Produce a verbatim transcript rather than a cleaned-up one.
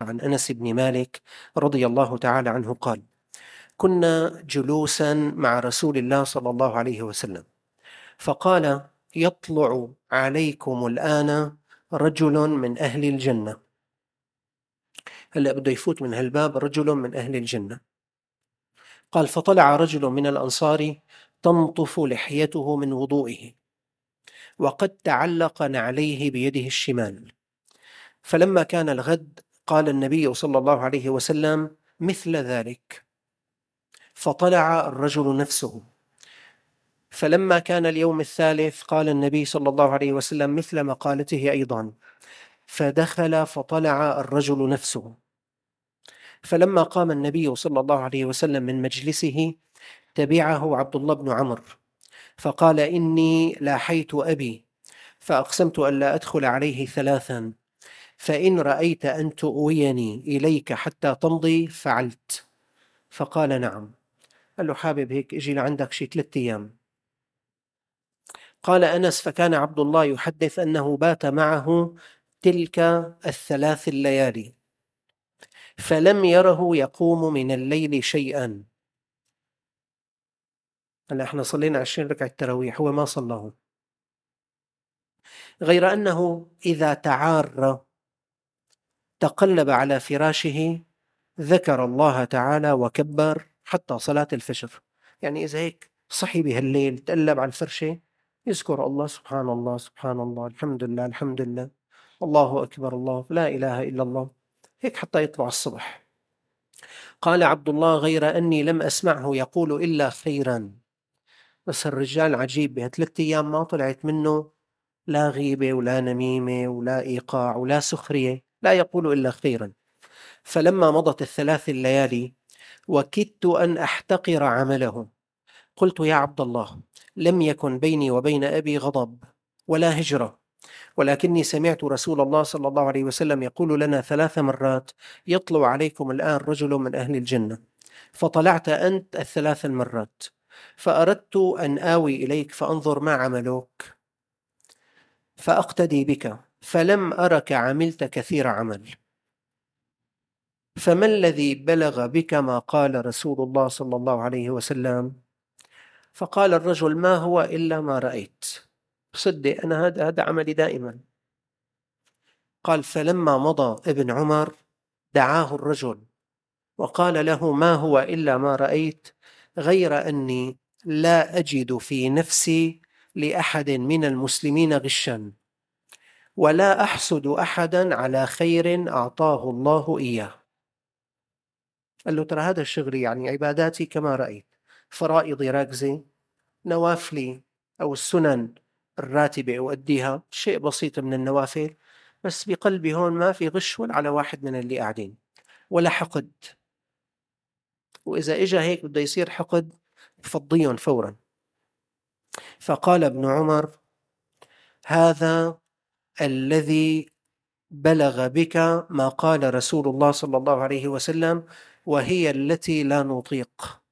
عن أنس بن مالك رضي الله تعالى عنه قال: كنا جلوسا مع رسول الله صلى الله عليه وسلم، فقال: يطلع عليكم الآن رجل من أهل الجنة. هلأ بده يفوت من هالباب رجل من أهل الجنة. قال: فطلع رجل من الأنصار تنطف لحيته من وضوئه، وقد تعلق نعليه بيده الشمال. فلما كان الغد قال النبي صلى الله عليه وسلم مثل ذلك، فطلع الرجل نفسه. فلما كان اليوم الثالث قال النبي صلى الله عليه وسلم مثل مقالته أيضا، فدخل فطلع الرجل نفسه. فلما قام النبي صلى الله عليه وسلم من مجلسه تبعه عبد الله بن عمرو، فقال: إني لاحيت أبي فأقسمت ألا أدخل عليه ثلاثا، فإن رأيت أن تؤويني إليك حتى تمضي فعلت. فقال: نعم. قال له: حابب هيك اجي لعندك شي ثلاثة أيام. قال أنس: فكان عبد الله يحدث أنه بات معه تلك الثلاث الليالي، فلم يره يقوم من الليل شيئا. هلا احنا صلينا عشرين ركعة تراويح، هو ما صلاه، غير أنه إذا تعار تقلب على فراشه ذكر الله تعالى وكبر حتى صلاة الفجر. يعني إذا هيك صحي بهالليل تقلب على الفرشة يذكر الله، سبحان الله سبحان الله، الحمد لله الحمد لله، الله أكبر، الله لا إله إلا الله، هيك حتى يطلع الصبح. قال عبد الله: غير أني لم أسمعه يقول إلا خيرا. بس الرجال عجيب، بهالثلاث أيام ما طلعت منه لا غيبة ولا نميمة ولا إيقاع ولا سخرية، لا يقول إلا خيرا. فلما مضت الثلاث الليالي وكدت أن أحتقر عمله، قلت: يا عبد الله، لم يكن بيني وبين أبي غضب ولا هجرة، ولكني سمعت رسول الله صلى الله عليه وسلم يقول لنا ثلاث مرات: يطلع عليكم الآن رجل من أهل الجنة. فطلعت أنت الثلاث المرات، فأردت أن آوي إليك فأنظر ما عملوك فأقتدي بك، فلم أرك عملت كثير عمل، فما الذي بلغ بك ما قال رسول الله صلى الله عليه وسلم؟ فقال الرجل: ما هو إلا ما رأيت، صدق أنا هذا هذا عملي دائما. قال: فلما مضى ابن عمر دعاه الرجل وقال له: ما هو إلا ما رأيت، غير أني لا أجد في نفسي لأحد من المسلمين غشا، ولا أحسد أحدا على خير أعطاه الله إياه. قال له: ترى هذا شغلي، يعني عباداتي كما رأيت، فرائضي راكزة، نوافلي أو السنن الراتبة أؤديها، شيء بسيط من النوافل، بس بقلبي هون ما في غش ولا على واحد من اللي قاعدين، ولا حقد. وإذا إجا هيك بده يصير حقد بفضيهم فورا. فقال ابن عمر: هذا الذي بلغ بك ما قال رسول الله صلى الله عليه وسلم، وهي التي لا نطيق.